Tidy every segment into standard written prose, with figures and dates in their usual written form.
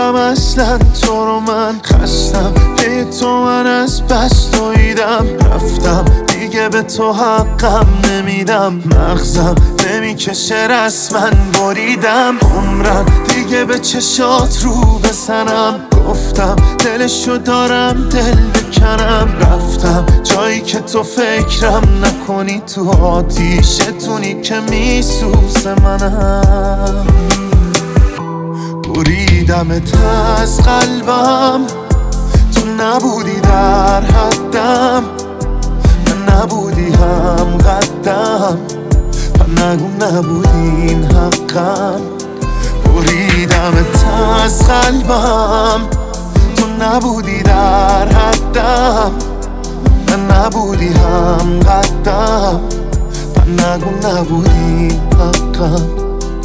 نبودم اصلا تو رو من خستم به تو من از بس دویدم رفتم دیگه به تو حقم نمیدم مغزم نمیکشه رسما بریدم عمرم دیگه به چشات رو بزنم گفتم دلشو دارم دل بکنم رفتم جایی که تو فکرم نکنی تو آتیشتونی که میسوزه منم بریدمت از قلبم تو نبودی در حدم من نبودی هم قدم و نگو نبودی این حقم بریدمت از قلبم تو نبودی در حدم من نبودی هم قدم و نگو نبودی حقم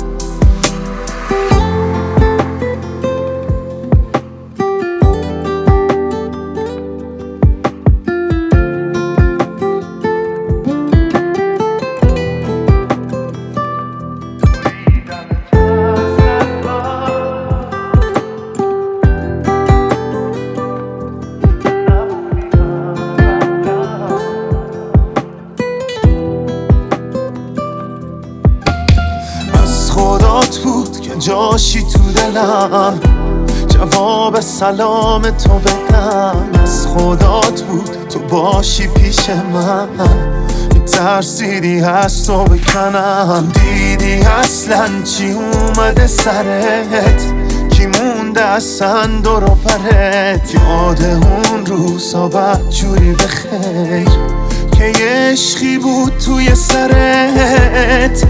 خدات بود که جاشی تو دلم جواب سلام تو بدم از خدات بود تو باشی پیش من میترسیدی از تو بکنم دیدی اصلا چی اومده سرت کی مونده اصلا دور و برت یاد اون روزا بدجوری بخیر که یه عشقی بود توی سرت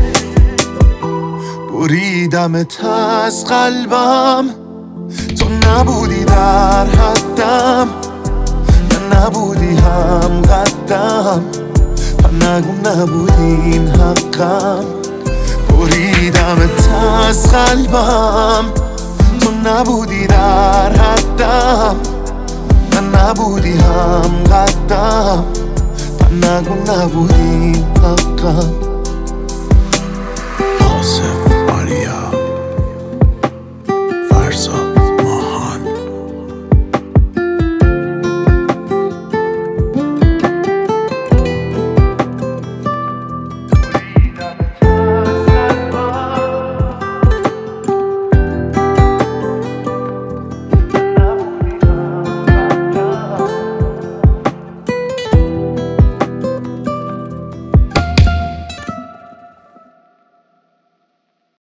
بریدمت از قلبم تو نبودی در حدم من نبودی هم قدم و نگو نبودی این حقم بریدمت از قلبم تو نبودی در حدم من نبودی هم قدم و نگو نبودی حقم